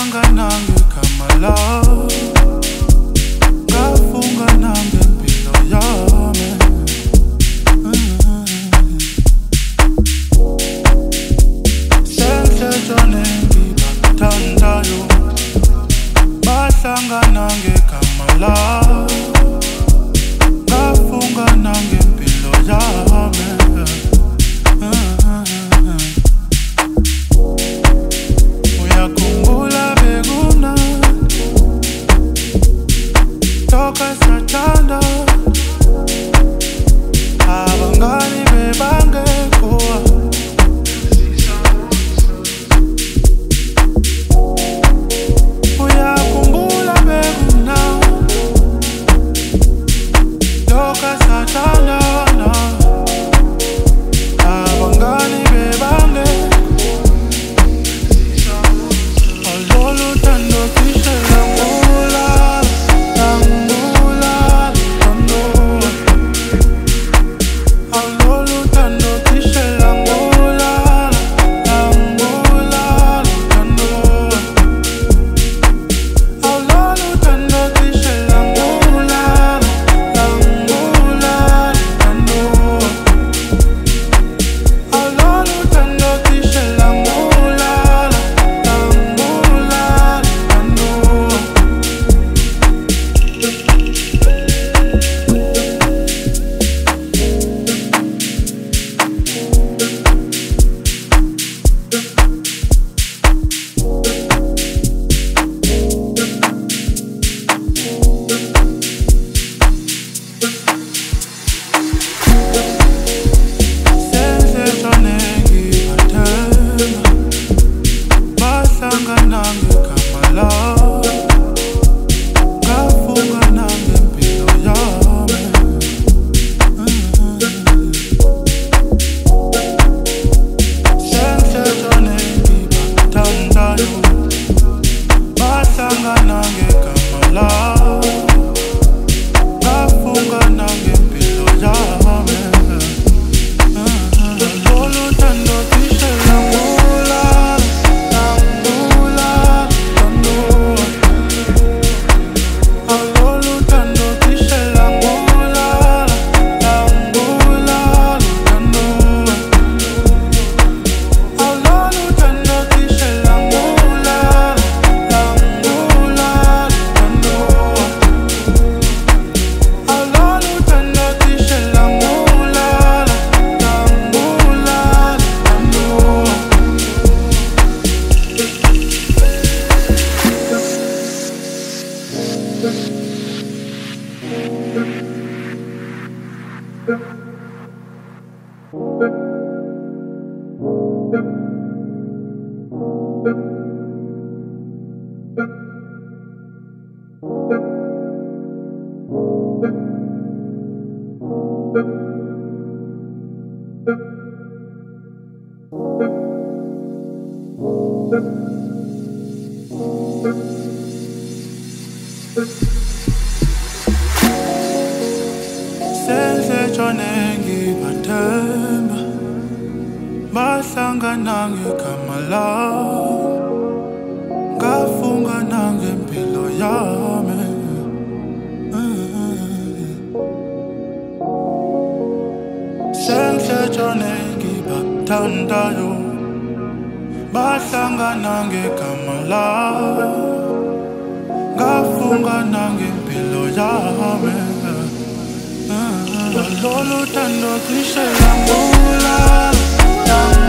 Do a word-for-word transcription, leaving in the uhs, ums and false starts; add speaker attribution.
Speaker 1: bahlangana ngekamala ngafunga nangempilo yami senhlejwane ngibathandayo bahlangana ngekamala ngafunga nangempilo yami uyakhumbula bekuna toka sathanda abangani bebangekho uyakhumbula bekuna toka sathanda abangani bebangekho alolu tando kishe langula langula tando alolu tando kishe langula langula tando alolu tando kishe langula langula tando alolu tando kishe langula langula tando senhlejwane ngibathemba bahlangana ngekamala ngafunga nangempilo yami senhlejwane ngibathandayo bahlangana ngekamala ngafunga nangempilo yami alolu tando kishe langula langula tando alolu tando kishe langula langula tando alolu tando kishe langula langula tando alolu tando kishe langula langula senhlejwane ngibathemba bahlangana ngekamala ngafunga nangempilo yami senhlejwane ngibathandayo bahlangana ngekamala ngafunga nangempilo yami alolu tando kishe langula langula